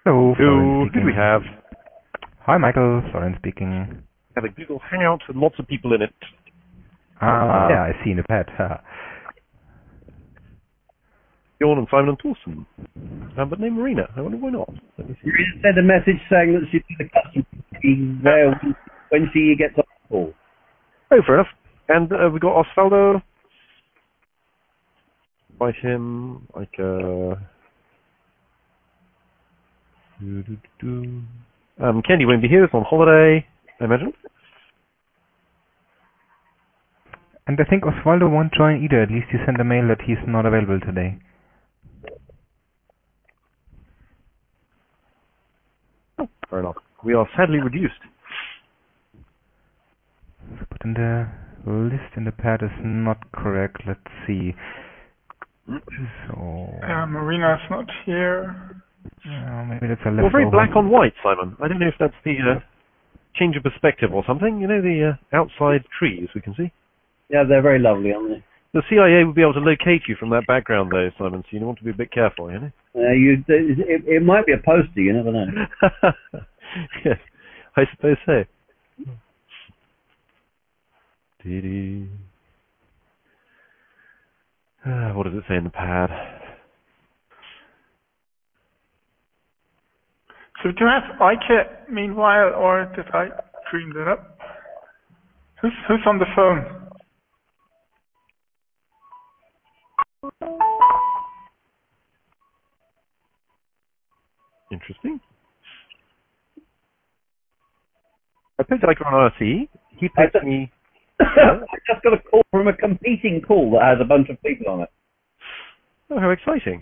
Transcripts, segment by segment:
Hello, Florian Who do we speaking. have? Hi, Michael. Florian speaking. Have a Google Hangout with lots of people in it. Yeah, I see in the pad. Bjorn and Simon and Thorsten. But name Marina. I wonder why not. Let me see. You sent a message saying that she's the customer. She's there when she gets off the call. Oh, fair enough. And we got Osvaldo. By him, like Candy won't be here. It's on holiday, I imagine. And I think Osvaldo won't join either. At least he sent a mail that he's not available today. Oh, fair enough. We are sadly reduced. But in the list in the pad is not correct. Let's see. So Marina's not here. maybe that's a leftover. You're very black on white, Simon. I don't know if that's the change of perspective or something. You know, the outside trees we can see. Yeah, they're very lovely, aren't they? The CIA would be able to locate you from that background, though, Simon. So you want to be a bit careful, you know. It might be a poster. You never know. Yes, I suppose so. What does it say in the pad? So do you have Ike meanwhile, or did I dream that up? Who's on the phone? Interesting. I picked Ike on RC. He picked me. I just got a call from a competing call that has a bunch of people on it. Oh, how exciting.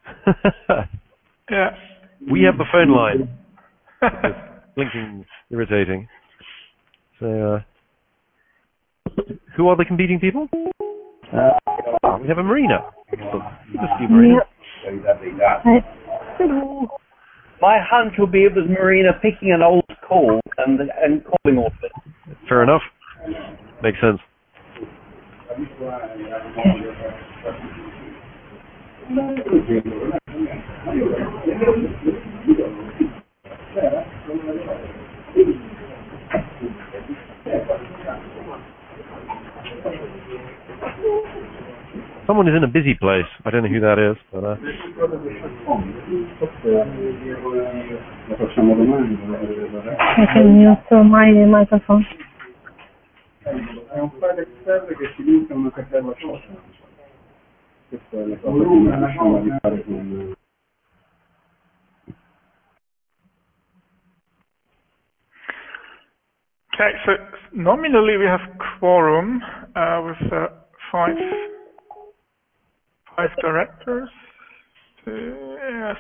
Yeah. We have the phone line. Blinking's irritating. So, who are the competing people? We have a Marina. Good to see Marina. Hello. My hunch would be it was Marina picking an old call and calling off it. Fair enough. Makes sense. Someone is in a busy place. I don't know who that is, but I can mute my microphone. È un file Excel che si linka a una cartella social. Questa è la cosa che non riusciamo a fare con... Okay, so nominally we have quorum with five directors. Yes.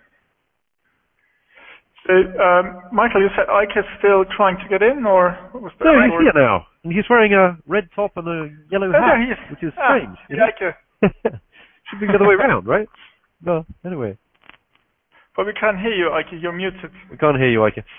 So, Michael, you said Ike is still trying to get in, or what was that? No, he's here now. And he's wearing a red top and a yellow hat, which is strange. Ike. Should be the other way around, right? No, anyway. But we can't hear you, Ike. You're muted. We can't hear you, Ike.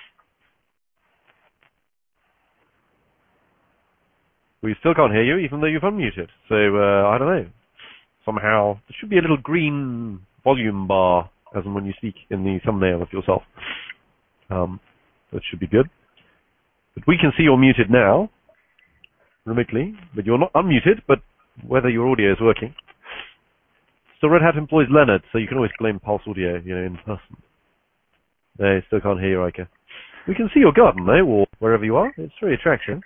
We still can't hear you, even though you've unmuted. So, I don't know. Somehow, there should be a little green volume bar, as in when you speak in the thumbnail of yourself. That should be good. But we can see you're muted now, remotely, but you're not unmuted, but whether your audio is working. So Red Hat employs Leonard, so you can always blame Pulse Audio, in person. They still can't hear you, Ike. We can see your garden, though, or wherever you are. It's very attractive.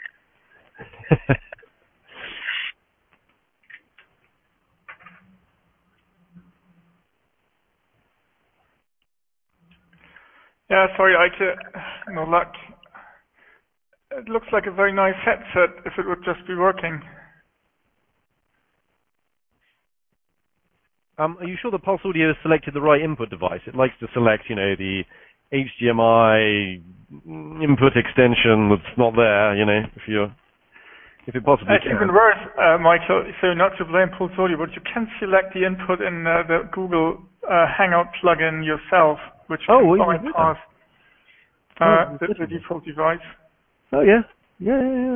Yeah, sorry, Ike. No luck. It looks like a very nice headset if it would just be working. Are you sure the Pulse Audio has selected the right input device? It likes to select, the HDMI input extension that's not there, if it possibly It's can. even worse, Michael, so not to blame Pulse Audio, but you can select the input in the Google Hangout plugin yourself, which can bypass the default device. Oh, yeah. Yeah.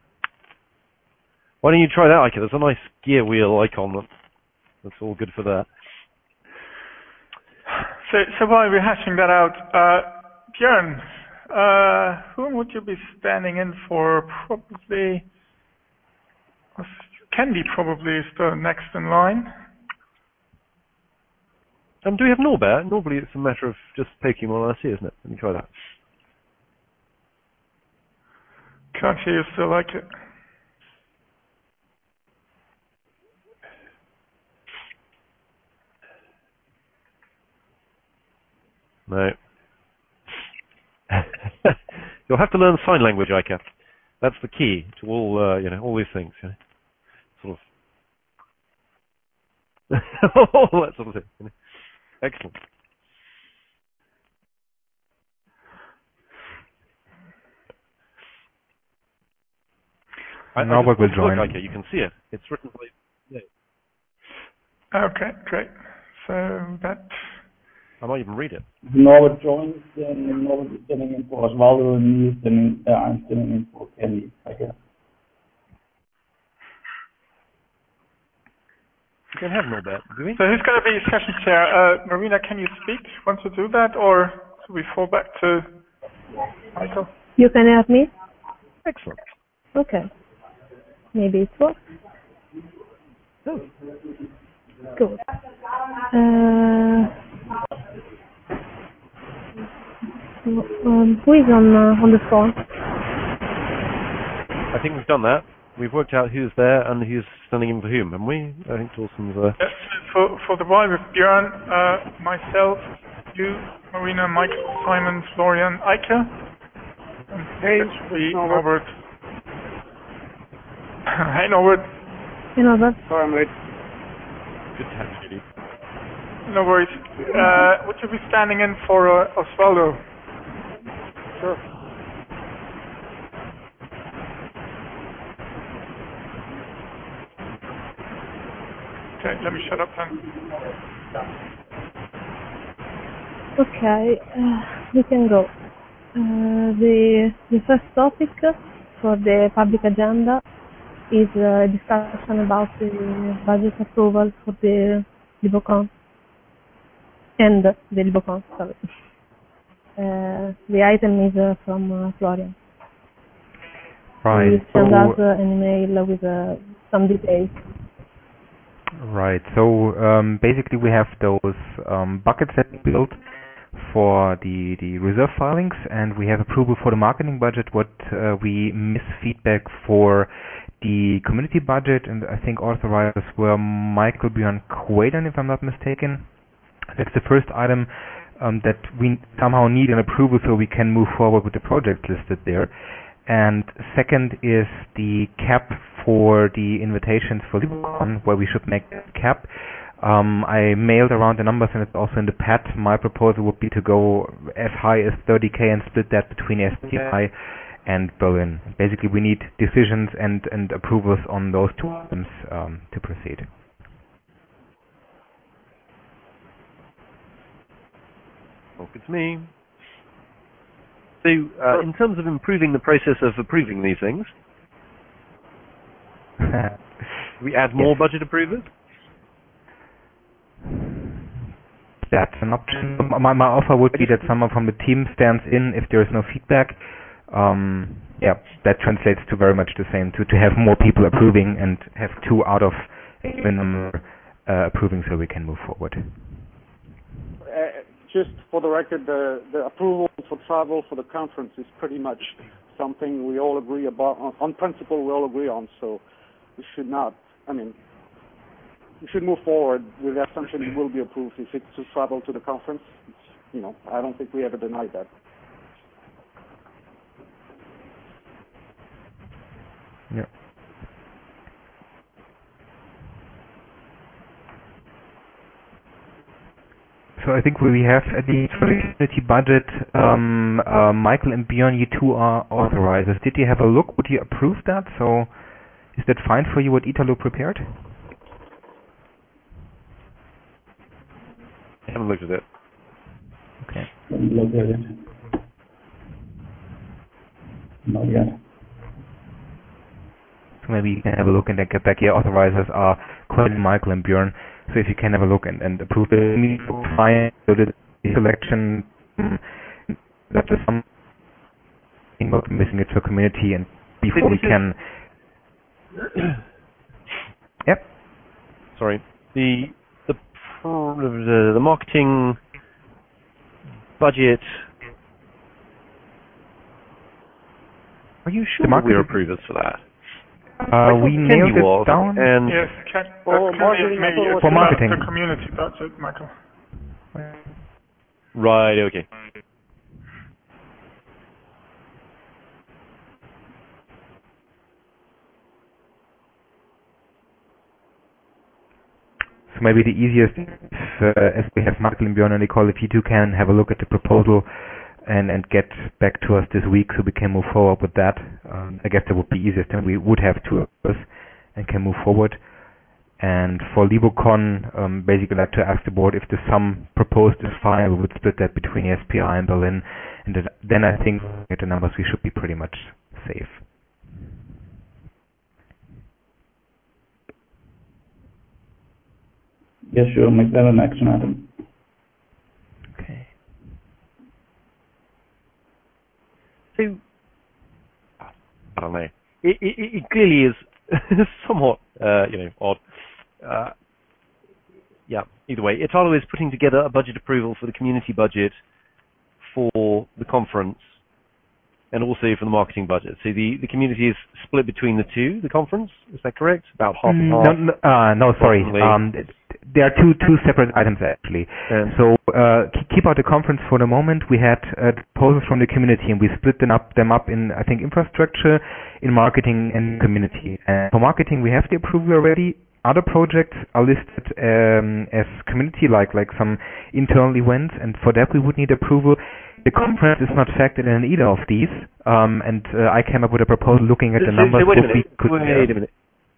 Why don't you try that, Ike? There's a nice gear wheel icon that's all good for that. So while we're hashing that out, Björn, whom would you be standing in for? Probably, Candy probably is the next in line. Do we have Norbert? Normally it's a matter of just taking him on IC, isn't it? Let me try that. Can't hear you still like it. No. You'll have to learn sign language, Ika. That's the key to all, all these things. Sort of. All that sort of thing. Excellent. Norbert will join. Look, Ika, you can see it. It's written by. Yeah. Okay, great. So that. I might even read it. Norbert joins, then Norbert is standing in for Osvaldo, and I'm standing in for Kenny, I guess. You can have Norbert, do we? So who's going to be session chair? Marina, can you speak? Want to do that, or should we fall back to Michael? You can help me? Excellent. Okay. Maybe it works. Oh. Good. Who is on the phone? I think we've done that. We've worked out who's there and who's standing in for whom, haven't we? I think Torsten's there. Yes, for the while with Björn, myself, you, Marina, Michael, Simon, Florian, Ike, and hey, Norbert. Hey, Norbert. Hey, Norbert. Sorry, I'm late. Good to have you, Judy. No worries. Would you be standing in for Osvaldo? Sure. Okay, let me shut up then. Okay, we can go. The first topic for the public agenda is a discussion about the budget approval for the Libocon and the Libocon, sorry. The item is from Florian. Right. He sent us an email with some details. Right. So basically, we have those buckets that we built for the reserve filings, and we have approval for the marketing budget. What we miss feedback for the community budget, and I think authorizers were Michael, Björn, Quaden, if I'm not mistaken. That's the first item that we somehow need an approval so we can move forward with the project listed there. And second is the cap for the invitations for Libocon, where we should make that cap. I mailed around the numbers, and it's also in the pad. My proposal would be to go as high as 30K and split that between STI and Berlin. Basically, we need decisions and approvals on those two items to proceed. Well, good to me. So, in terms of improving the process of approving these things, we add more budget approvers? That's an option. My offer would be that someone from the team stands in if there is no feedback. Yeah, that translates to very much the same, to have more people approving and have 2 out of a given number approving so we can move forward. Just for the record, the approval for travel for the conference is pretty much something we all agree about. On principle, we all agree on, so we should not, we should move forward with the assumption it will be approved if it's to travel to the conference. I don't think we ever denied that. Yeah. So I think we have at the community budget, Michael and Björn, you two are authorizers. Did you have a look? Would you approve that? So is that fine for you what Italo prepared? I haven't looked at it. Okay. Haven't looked at it. Not yet. So maybe you can have a look and then get back. Your authorizers are Colin, Michael, and Björn. So if you can have a look and approve it, fine. So that selection that there's something missing it for community, and before we can. Yep. Sorry. The marketing budget. Are you sure we are approvers for that? We nailed it down. And yes, for marketing. The community budget, Michael. Right. Okay. So maybe the easiest, as we have Michael and Björn and Nicole, if you two can have a look at the proposal and get back to us this week so we can move forward with that. I guess that would be easiest, and we would have two of us and can move forward. And for LiboCon, basically I'd like to ask the board if the sum proposed is fine, we would split that between the SPI and Berlin, and then I think at the numbers we should be pretty much safe. Yeah, sure, make that an action item. Okay. So, I don't know. It clearly is somewhat, odd. Yeah, either way. Italo is putting together a budget approval for the community budget for the conference and also for the marketing budget. So the community is split between the two, the conference, is that correct? About half and half? No, sorry. There are two separate items actually. Yeah. So keep out the conference for the moment. We had proposals from the community, and we split them up in, I think, infrastructure, in marketing, and community. And for marketing, we have the approval already. Other projects are listed as community, like some internal events, and for that we would need approval. The conference is not factored in either of these, and I came up with a proposal looking at the numbers. Wait a minute.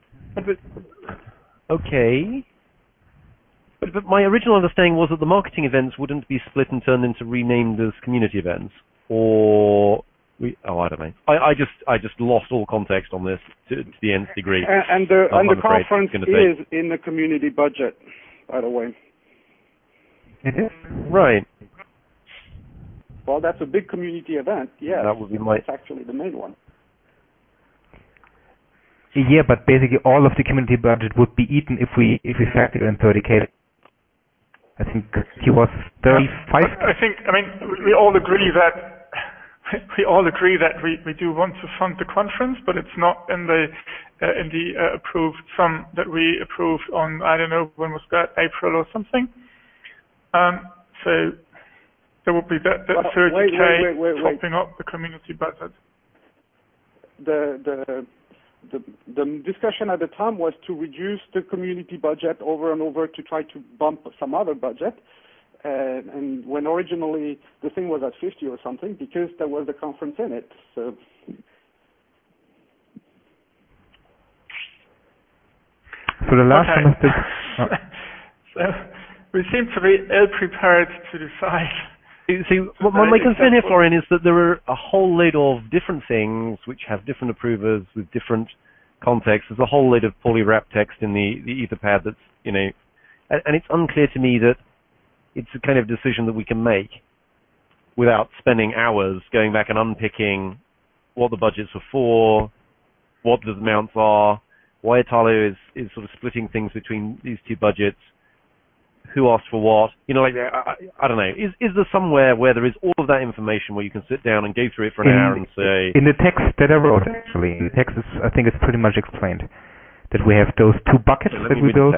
Okay. But my original understanding was that the marketing events wouldn't be split and turned into renamed as community events, or I don't know. I just lost all context on this to the nth degree. And the conference is in the community budget, by the way. It is? Right. Well, that's a big community event. Yeah, that would be that's actually the main one. Yeah, but basically all of the community budget would be eaten if we factor in 30K. I think he was 35. We all agree that we do want to fund the conference, but it's not in the approved sum that we approved on, I don't know, when was that, April or something. So there would be that 30K topping up the community budget. The discussion at the time was to reduce the community budget over and over to try to bump some other budget. And when originally the thing was at 50 or something, because there was the conference in it. So the last one of this. So we seem to be ill-prepared to decide. See, my concern here, Florian, is that there are a whole load of different things which have different approvers with different contexts. There's a whole load of poorly wrapped text in the Etherpad that's, and it's unclear to me that it's a kind of decision that we can make without spending hours going back and unpicking what the budgets are for, what the amounts are, why Italo is sort of splitting things between these two budgets, who asked for what, I don't know. Is there somewhere where there is all of that information where you can sit down and go through it for an hour and say... In the text that I wrote, actually. In the text, I think it's pretty much explained that we have those two buckets that we built.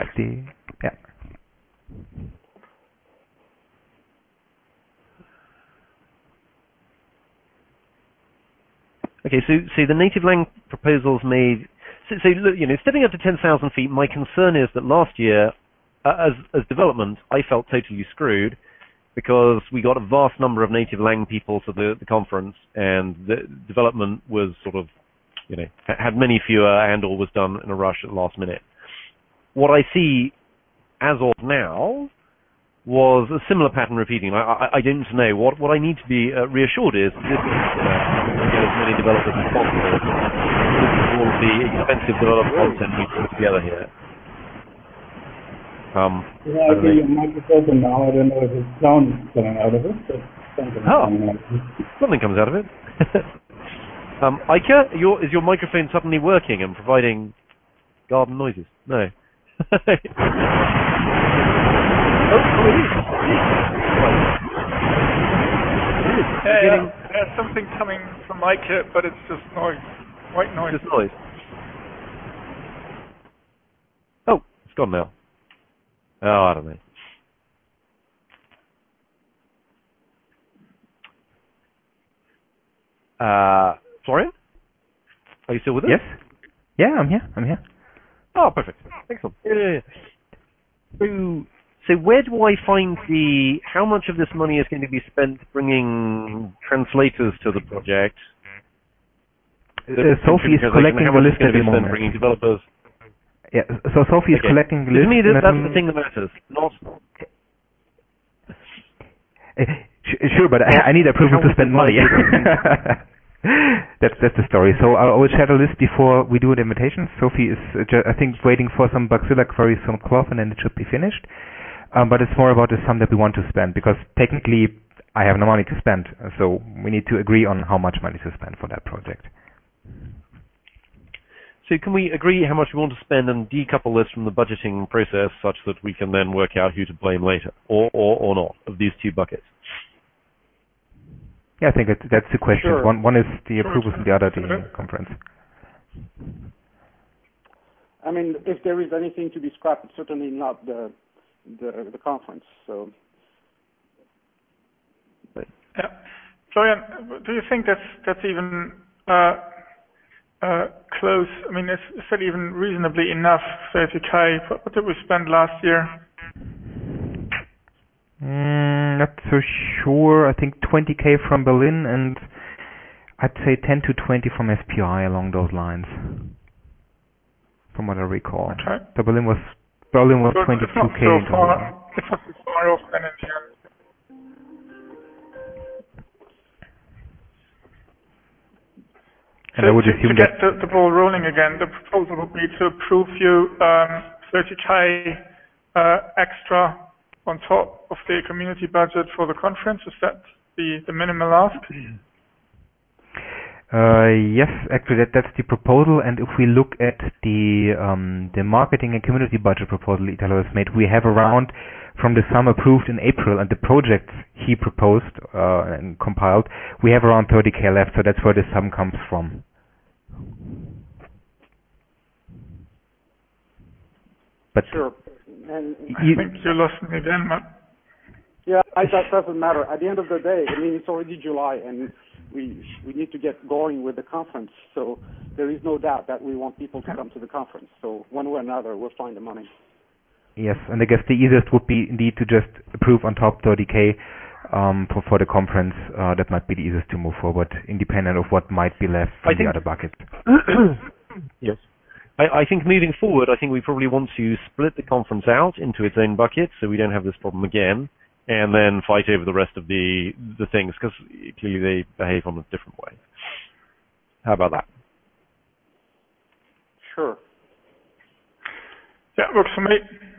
Okay, so the native lang proposals made... So stepping up to 10,000 feet, my concern is that last year, as development, I felt totally screwed because we got a vast number of native lang people to the conference, and the development was sort of, had many fewer and/or was done in a rush at the last minute. What I see as of now was a similar pattern repeating. I don't know. What I need to be reassured is that this is get as many developers as possible. This is all the expensive developer content we put together here. Yeah, I think your mic is open now. I don't know if it's sound coming out of it, but something coming out of it. Something comes out of it. Ika, is your microphone suddenly working and providing garden noises? No. There's something coming from Ika, but it's just noise. White noise. Just noise. Oh, it's gone now. Oh, I don't know. Florian? Are you still with us? Yes. Yeah, I'm here. Oh, perfect. Excellent. Yeah. So where do I find how much of this money is going to be spent bringing translators to the project? Sophie is collecting the list at the moment. Bringing developers. Yeah, so Sophie is collecting the list. To me, that's the thing that matters. Not. Sure, but I need approval to spend money. That's the story. So I will share the list before we do the invitation. Sophie is, I think, waiting for some Bugzilla queries from Cloth, and then it should be finished. But it's more about the sum that we want to spend, because technically I have no money to spend, so we need to agree on how much money to spend for that project. So can we agree how much we want to spend and decouple this from the budgeting process such that we can then work out who to blame later, or not, of these two buckets? Yeah, I think that's the question. Sure. One is the approvals and the other the conference. I mean, if there is anything to be scrapped, it's certainly not the conference. So. Yeah. Florian, do you think that's even close? I mean, is that even reasonably enough? 30K. What did we spend last year? Not so sure. I think 20K from Berlin, and I'd say 10 to 20 from SPI along those lines, from what I recall. Okay. So Berlin was 22K. It's not so far. It's not so far off then in the end. And I would assume to get the ball rolling again, the proposal would be to approve you 30K extra on top of the community budget for the conference. Is that the minimal ask? Yes, actually that's the proposal. And if we look at the marketing and community budget proposal Italo has made, we have around, from the sum approved in April and the projects he proposed and compiled, we have around 30K left. So that's where the sum comes from. But sure. And I think you lost me again, Matt. Yeah, that doesn't matter. At the end of the day, I mean, it's already July, and we need to get going with the conference. So there is no doubt that we want people to come to the conference. So one way or another, we'll find the money. Yes, and I guess the easiest would be indeed to just approve on top 30K for the conference. That might be the easiest to move forward, independent of what might be left from the other buckets. Yes. I think moving forward, I think we probably want to split the conference out into its own bucket so we don't have this problem again, and then fight over the rest of the things, because clearly they behave on a different way. How about that? Sure. Yeah, works for me.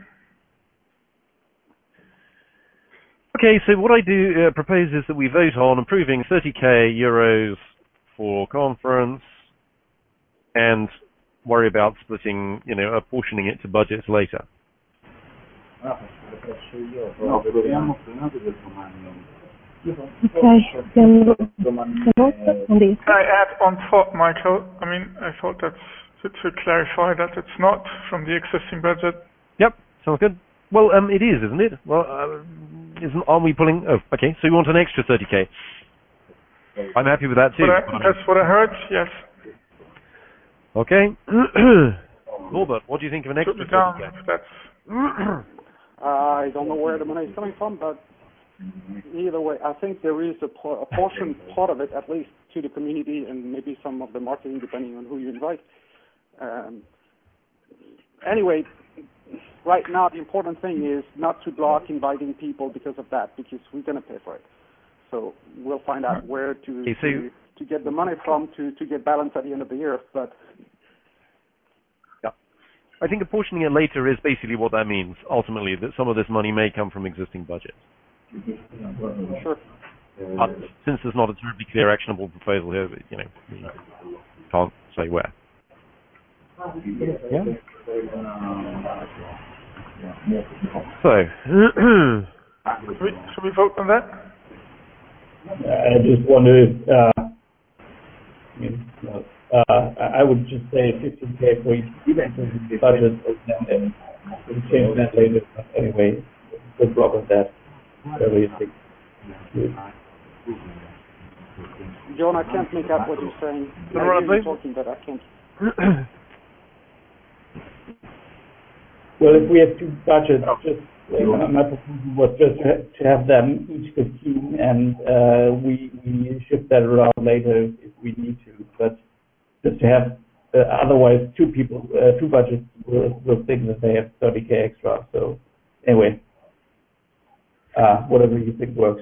Okay, so what I do propose is that we vote on approving 30K euros for conference and worry about splitting, apportioning it to budgets later. Okay, can I add on top, Michael? I mean, I thought that's to clarify that it's not from the existing budget. Yep, sounds good. Well, it is, isn't it? Well, aren't we pulling? Oh, okay. So you want an extra 30K? I'm happy with that too. That's what I heard. Yes. Okay. Norbert, what do you think of an extra 30K? I don't know where the money is coming from, but either way, I think there is a portion, part of it at least, to the community and maybe some of the marketing, depending on who you invite. Anyway, right now the important thing is not to block inviting people because of that, because we're going to pay for it. So we'll find out where to get the money from to get balance at the end of the year. But yeah. I think apportioning it later is basically what that means. Ultimately, that some of this money may come from existing budgets. Sure. But since there's not a terribly clear actionable proposal here, we can't say where. Yeah. So, should we vote on that? I just wonder if, I would just say 15K for each budget, and we'll change that later. Anyway, good luck with that. Whatever you think. John, I can't make out what you're saying. I hear you talking, but I can't. Well, if we have two budgets, my proposal was just to have them each 15, and we shift that around later if we need to. But just to have, otherwise two budgets will think that they have 30K extra. So anyway, whatever you think works.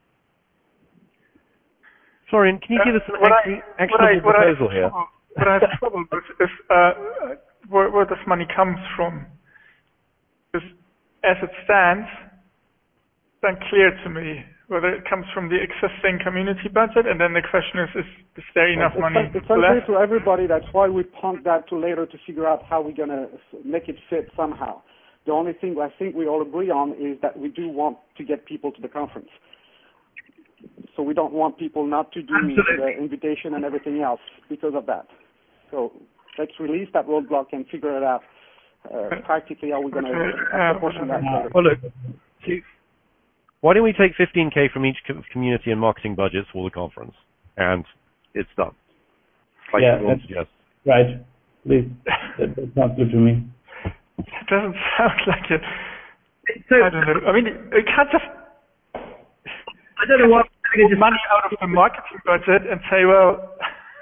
Florian, can you give us an actionable proposal here? What I have trouble with is where this money comes from. Because as it stands, it's unclear to me whether it comes from the existing community budget, and then the question is there enough money left? It's unclear to everybody. That's why we punt that to later to figure out how we're going to make it fit somehow. The only thing I think we all agree on is that we do want to get people to the conference. So we don't want people not to do the invitation and everything else because of that. So let's release that roadblock and figure it out practically how we're going to apportion that later. Well, look, why don't we take 15K from each community and marketing budgets for the conference, and it's done. Like right. Please, that sounds good to me. It doesn't sound like it. I don't know. I mean, it can't just. I don't know what money out of the marketing budget and say, well,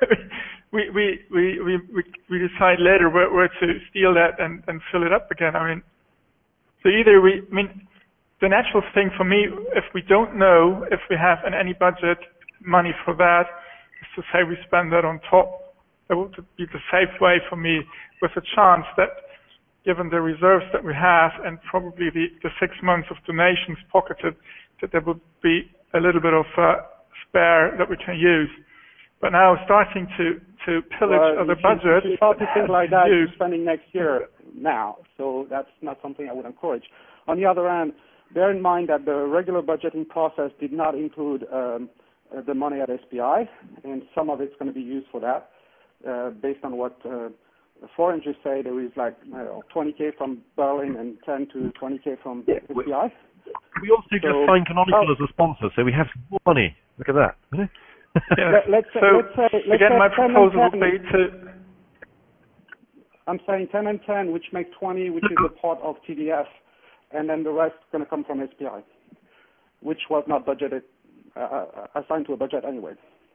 we decide later where to steal that and fill it up again. I mean, so either the natural thing for me, if we don't know if we have in any budget money for that, is to say we spend that on top. That would be the safe way for me, with a chance that, given the reserves that we have and probably the 6 months of donations pocketed, that there would be a little bit of spare that we can use. But now starting to pillage other budgets. If you start to think like that, you're spending next year now. So that's not something I would encourage. On the other hand, bear in mind that the regular budgeting process did not include the money at SPI, and some of it's going to be used for that. Based on what Florian just said, there is like 20K from Berlin and 10 to 20K from SPI. We also just signed Canonical as a sponsor, so we have some more money. Look at that. Let's again, my proposal would be to. I'm saying 10 and 10, which make 20, which is a part of TDF, and then the rest is going to come from SPI, which was not budgeted, assigned to a budget anyway.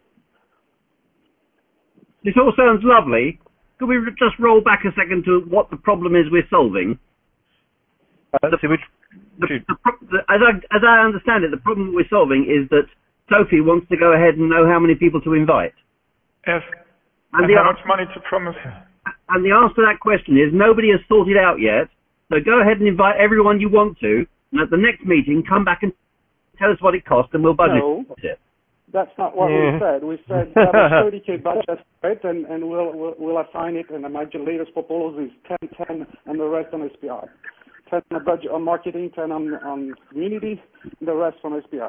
This all sounds lovely. Could we just roll back a second to what the problem is we're solving? Let's see which. As I understand it, the problem we're solving is that Sophie wants to go ahead and know how many people to invite. Yes. And how much money to promise. And the answer to that question is nobody has sorted out yet. So go ahead and invite everyone you want to, and at the next meeting, come back and tell us what it costs, and we'll budget it. That's not what we said. We said have a 30K budget, right? And we'll assign it. And my latest proposal is 10, and the rest on SPI. 10 on budget on marketing, 10 on community, and the rest from SPI.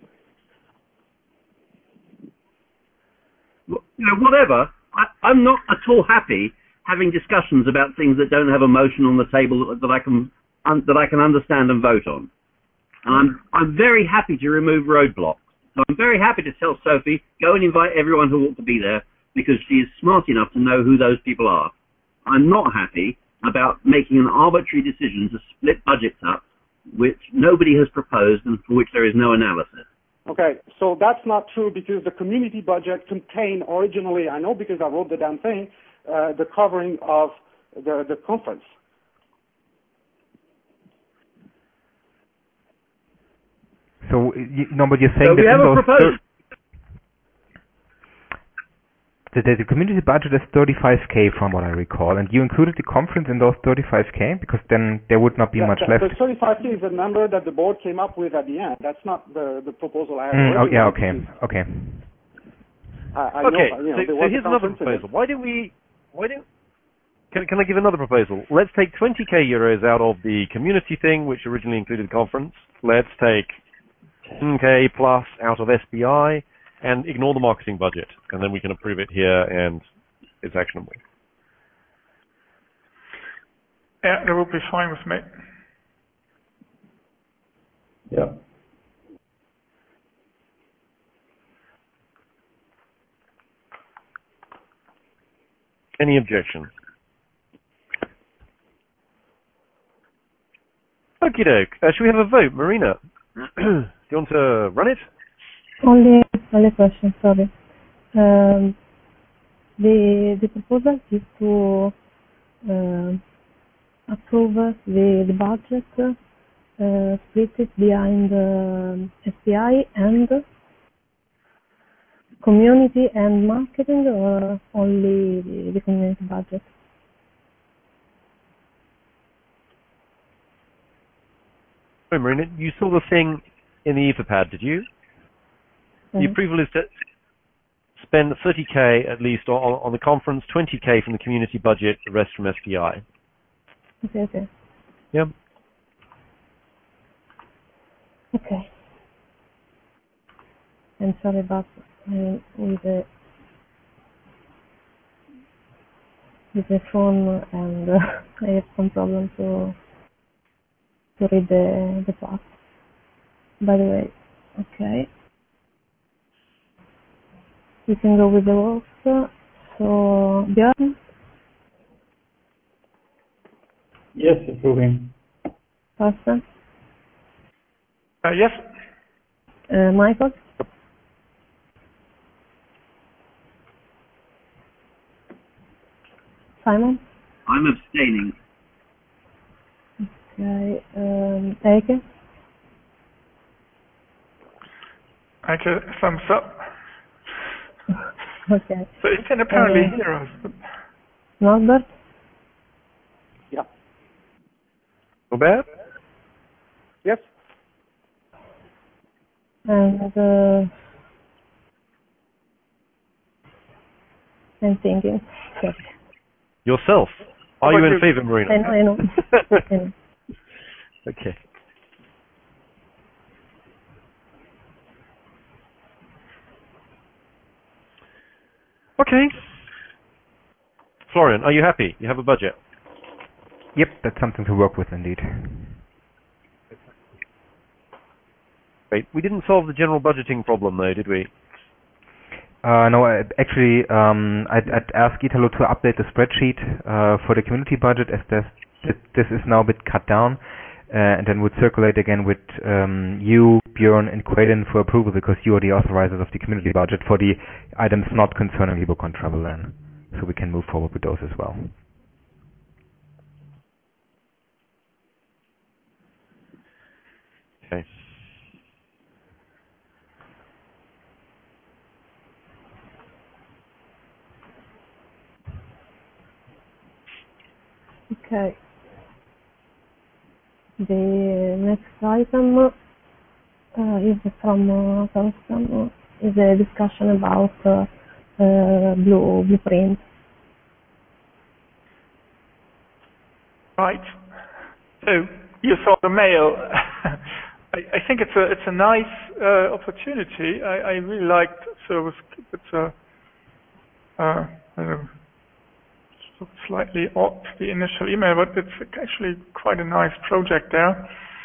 Whatever. I'm not at all happy having discussions about things that don't have a motion on the table that I can understand and vote on. And I'm very happy to remove roadblocks. So I'm very happy to tell Sophie, go and invite everyone who ought to be there, because she is smart enough to know who those people are. I'm not happy about making an arbitrary decision to split budgets up, which nobody has proposed and for which there is no analysis. Okay, so that's not true, because the community budget contained originally, I know because I wrote the damn thing, the covering of the conference. So, but you're saying so we have a proposal. The community budget is 35k from what I recall, and you included the conference in those 35k because then there would not be much left. The 35k is the number that the board came up with at the end. That's not the proposal I had. Oh yeah, okay. So here's another proposal. Can I give another proposal? Let's take 20k euros out of the community thing, which originally included the conference. Let's take 10k plus out of SPI and ignore the marketing budget, and then we can approve it here and it's actionable. Yeah, that would be fine with me. Yeah. Any objections? Okie doke. Should we have a vote, Marina? Do you want to run it? Only question, sorry. The proposal is to approve the budget, split it behind SPI and community and marketing, or only the community budget? Oh, Marina, you saw the thing in the Etherpad, did you? The approval is to spend 30k at least on the conference, 20k from the community budget, the rest from SPI. Okay. Yeah. Okay. I'm sorry about with the phone, and I have some problem to read the part. By the way, okay. We can go with the works. So, Björn? Yes, approving. Carsten? Yes. Michael? Simon? I'm abstaining. Okay. Eike? Eike, thumbs up. Okay. So you can apparently hear us. Norbert? Yeah. Not bad? Yes. And I'm thinking. Sorry. Yourself? Are you in favor, Marina? I know. I know. Okay. Okay. Florian, are you happy? You have a budget? Yep, that's something to work with indeed. Great. We didn't solve the general budgeting problem though, did we? No, actually, I'd ask Italo to update the spreadsheet for the community budget, as this is now a bit cut down, and then would circulate again with you, Björn, and Quaden for approval, because you are the authorizers of the community budget for the items not concerning LibreCon travel then. So we can move forward with those as well. Okay. Okay. The next item is from Carsten, is a discussion about blueprint. Right. So you saw the mail. I think it's a nice opportunity. I really liked. So it's a I don't know, slightly odd, the initial email, but it's actually quite a nice project there.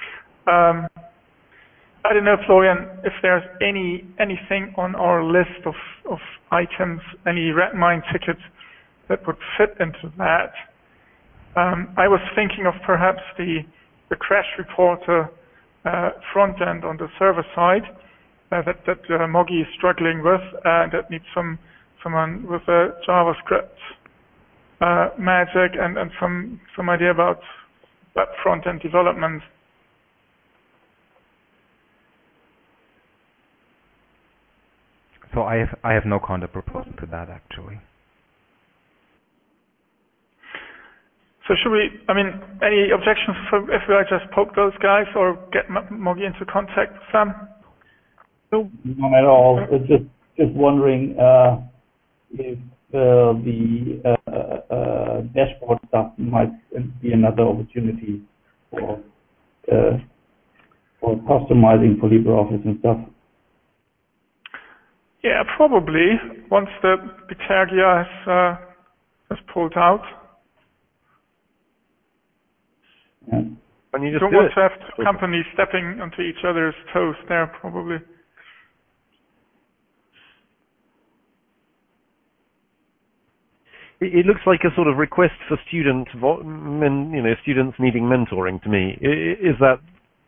I don't know, Florian, if there's anything on our list of items, any Redmine tickets that would fit into that. I was thinking of perhaps the crash reporter front end on the server side that Moggy is struggling with, that needs someone with a JavaScript magic and some idea about web front end development. So I have no counter proposal to that actually. So should we, any objections if I just poke those guys or get Moggy into contact with them? No, not at all. Just wondering if the dashboard stuff might be another opportunity for customizing for LibreOffice and stuff. Yeah, probably once the Bitergia has pulled out. Yeah. And you just don't want to have two companies stepping onto each other's toes there, probably. It looks like a sort of request for students needing mentoring to me. Is that?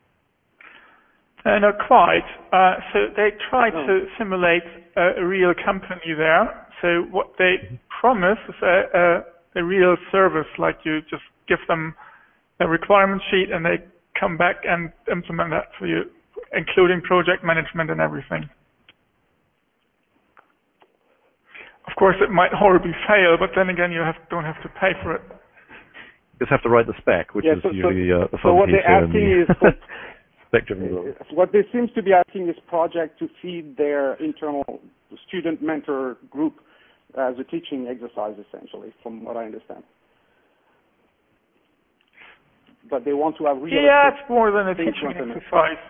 Not quite. So they try to simulate a real company there. So what they promise is a real service, like you just give them a requirement sheet and they come back and implement that for you, including project management and everything. Of course, it might horribly fail, but then again, you don't have to pay for it. You just have to write the spec, which is usually the fun so what piece they're asking is what they seems to be asking this project to feed their internal student mentor group as a teaching exercise, essentially, from what I understand. But they want to have real. Yeah, it's more than a teaching exercise.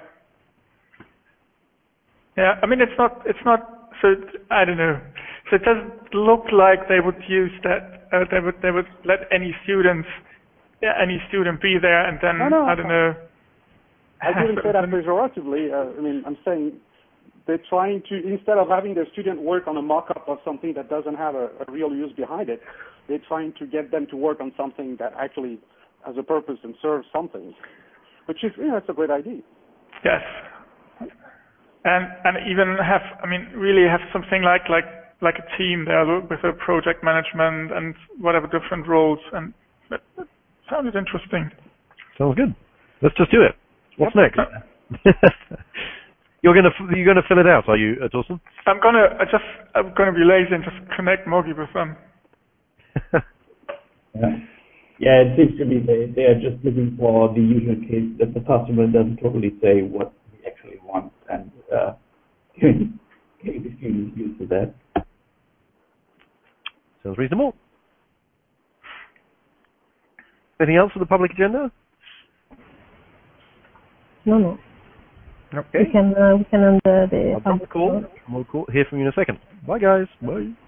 Yeah, it's not. So I don't know. So it doesn't look like they would use that. They would let any student be there, and then I don't know. I didn't say that pejoratively. I'm saying they're trying to, instead of having their student work on a mock-up of something that doesn't have a real use behind it, they're trying to get them to work on something that actually has a purpose and serves something, which is, it's a great idea. Yes, and even really have something like a team there with a project management and whatever different roles, and that sounded interesting. Sounds good. Let's just do it. What's next? You're gonna fill it out, are you, Torsten? I'm gonna be lazy and just connect Moggy with them. Yeah, it seems to me they are just looking for the usual case that the customer doesn't totally say what he actually wants, and giving the students used to that. Sounds reasonable. Anything else for the public agenda? No. Okay. We can end the public call. We'll hear from you in a second. Bye, guys. Bye.